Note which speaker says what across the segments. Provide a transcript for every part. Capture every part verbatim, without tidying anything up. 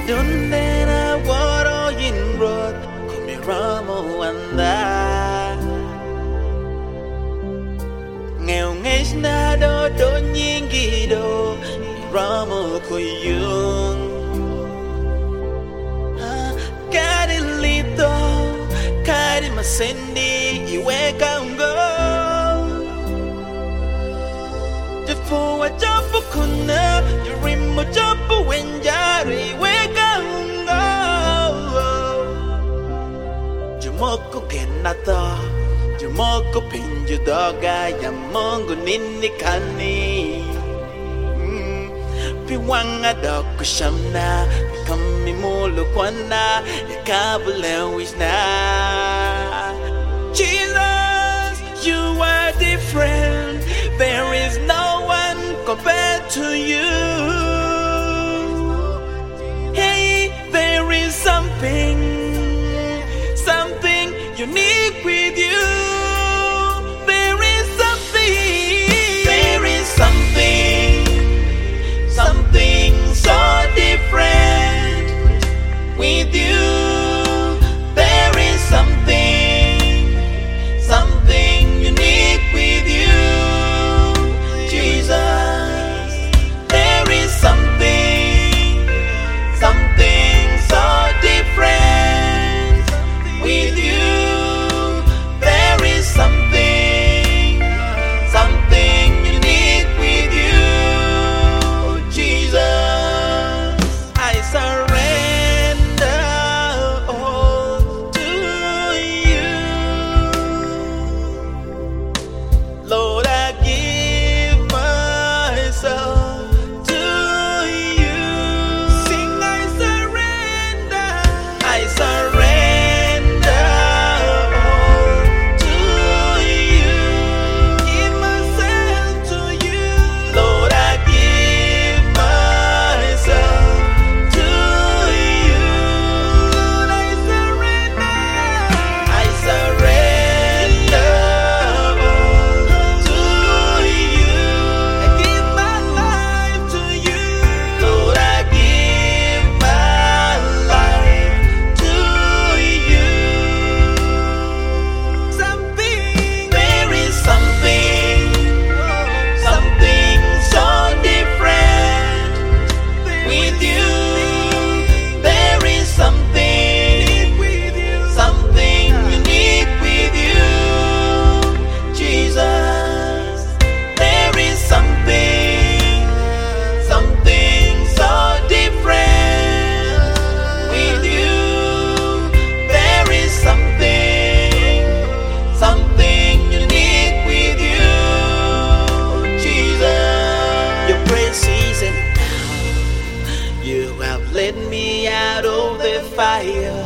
Speaker 1: Adundera waro in road kumiramo anda Ngeo ngesh na do do nyingi do Ramo kuyung Kari lito Kari masendi Iweka ungo Jefo wa jopo kuna Yurimo jopo wenjari Iweka ungo Jumoko kenato Jumoko pinju doga Ya mongo nini kani Piwanga doko shamna Kami mulu kwana Yakabule wishna Jesus, you are different There is no one compared to you Hey, there is something Something unique with you There is something There is something Something so different with you. There is something, something unique with you, Jesus. There is something, something so different with you. There is something, something unique with you. I surrender all to you, Lord. I give myself to you. Sing, I surrender, I surrender all to you. Give myself to you, Lord. I give myself. You have led me out of the fire.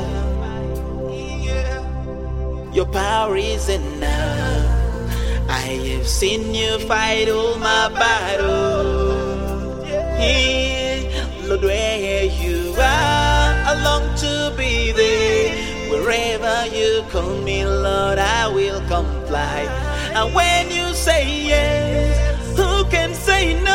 Speaker 1: Your power is enough. I have seen you fight all my battles. Lord, where you are, I long to be there. Wherever you call me, Lord, I will comply. And when you say yes, who can say no?